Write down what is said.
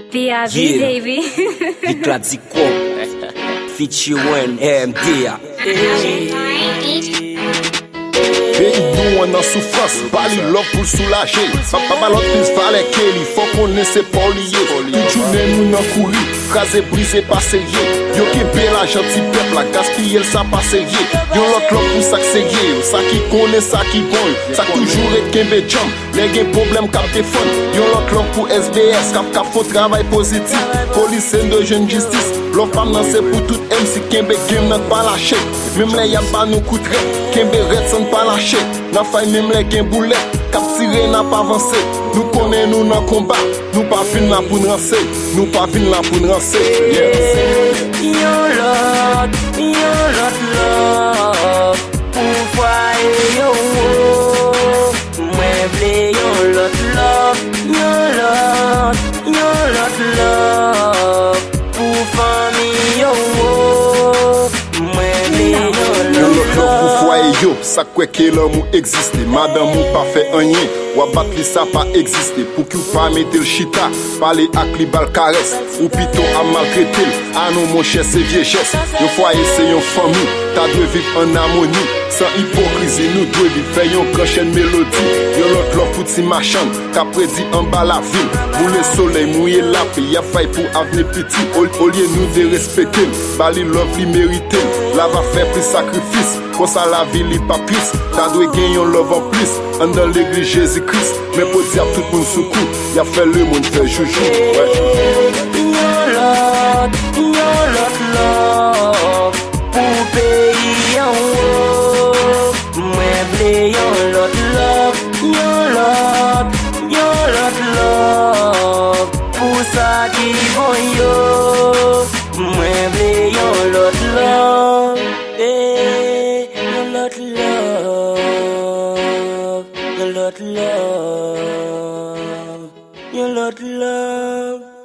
PRV, Yeah. baby. The classic quote. Feature when MD. Pays nou an nan soufrans, bali love pou soulaje. Balot pis vale ke li, fon konen se pou liye. Tout jounen nou nan kouri, fraze brise paseye. Yo kebe la janti pep la, gaspille sa paseye. Yo lot love pou sak seye, sa ki konen sa ki bon. Sa toujou et kembe jam, le gen problem kap defon. Yo lot love pou SBS, kap fon travay pozitif. Polis sen de jen justice, love pam nan se pou tout MC. Kembe game nan pa lache, mem le yam pa nou koutre. Kembe red san pa lache. Nan fay mem le gen boulet, kap tire nan pa avanse. Nou konen nou nan kombat, nou pa vin la pou n'ranse. Nou pa vin la pou n'ranse. Yon lot love pou fwaye yo. Mwen vle yon lot love pou fami yo. Mwen vle yon lot love. Yo, sa kwe ke l'homme ou existe. Madame ou pa fe anyen, wabat li sa pa existe. Pou ki ou pa mette l chita, pale ak li bal kares. Ou pito a maltrete l, anon mon chè se viejes. Yo foye se yon fami, ta dwe viv en harmonie. San hipokrizi nou dwe viv, fè yon kanchen melodi. Yo lot love pou ti machan, ka predi an ba la vil. Boule soleil, mouye lape, ya fay pou avne piti. Au liye nou de respekte l, bali love li merite l. La va fè pri sakrifis, kon sa la vi li pa plis. Ta dwe gen yon love en plis, an dan l'Eglise Jésus-Christ. Men pou di ap tout moun soukou, ya fè le moun fè joujou. Yon lot love pou peyi an wo. Mwen vle yon lot love pou sa ki bon yo. Mwen vle yon lot love, yon lot love, yon lot love, yon lot love.